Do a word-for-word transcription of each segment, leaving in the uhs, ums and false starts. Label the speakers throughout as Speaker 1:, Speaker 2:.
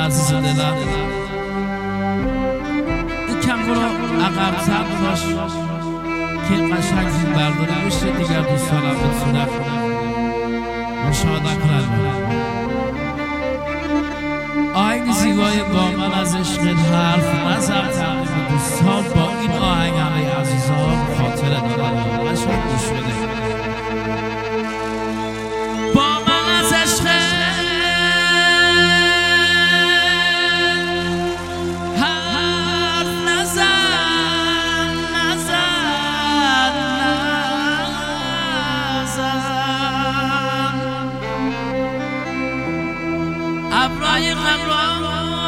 Speaker 1: عزیز دلم یکم برو عقب‌تر باش که قشنگ زود برداری بشه دیگر دوستانم بتونم مشاهده کنم. آهنگ زیبای با من از عشق حرف نزد تقدیم دوستان با این آهنگ همه عزیزان خاطر دارم قشنگ گوش بده. با من از عشق حرف نزد نزد نزد ابرای غمران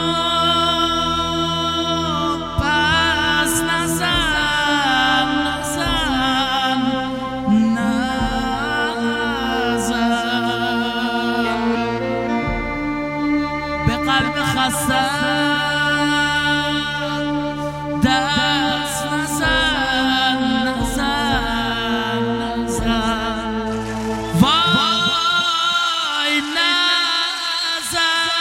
Speaker 1: پس نزد نزد نزد به قلب خسته دست نزد نزد نزد وای نزد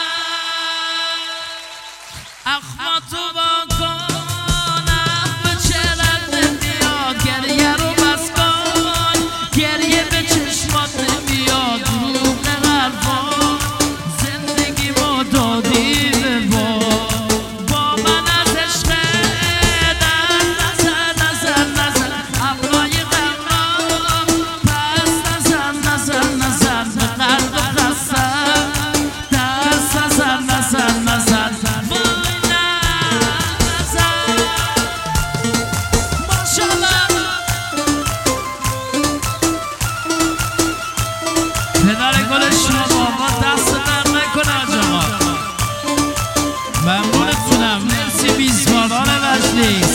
Speaker 1: اخماتو با کنم به چهرت نمیاد گریه رو بس کن گریه به چشمات نمیاد دروغ حرفا زندگی ما دادی به با با من از عشق در نظر نظر نظر ابرای غمران پس نظر نظر نظر به قلب خستم دست نظر نظر نظر پدر گل شما با دست در نکنه آجاقا ممنونتونم. مرسی میزبانان مجلس.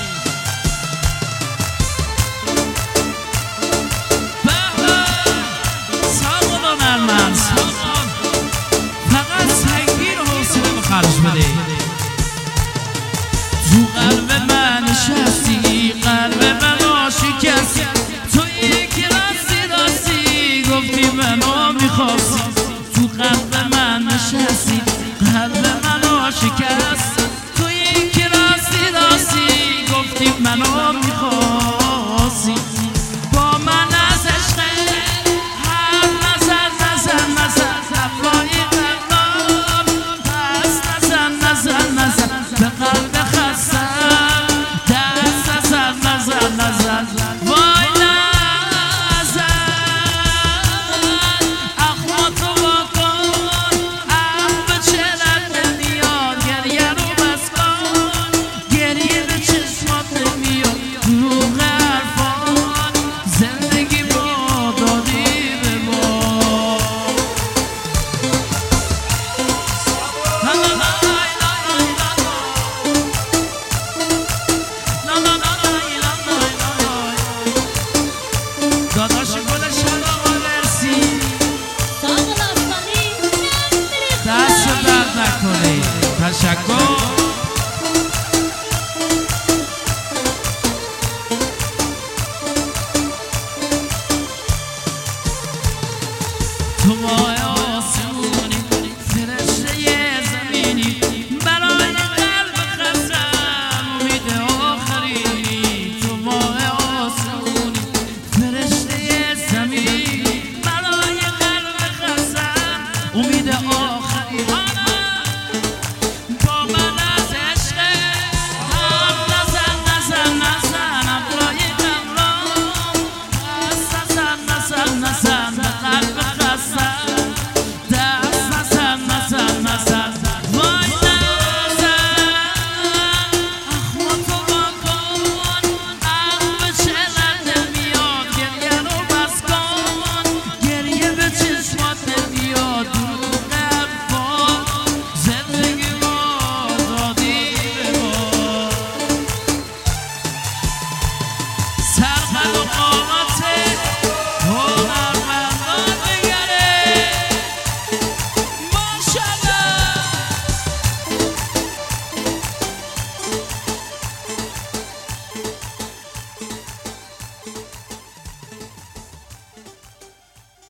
Speaker 1: سامان هنرمند سامان فقط سنگین و حوصله به خرج بده. تو قلب من نشستی قلب من شکستی تو یکی راستی راستی گفتی منو میخواستی تو قلب من نشستی قلب منو شکستی تو یکی راستی راستی گفتی منو میخواستی با من از عشق هر نظر نظر نظر ابرای غمران پس نظر نظر نظر به قلب خستم دست نظر نظر نظر وای نظر اخماتو با کن ام به چهرت نمیاد گریه رو بس کن گریه به چشمات نمیاد دروغ حرفان زندگی با دادی به ما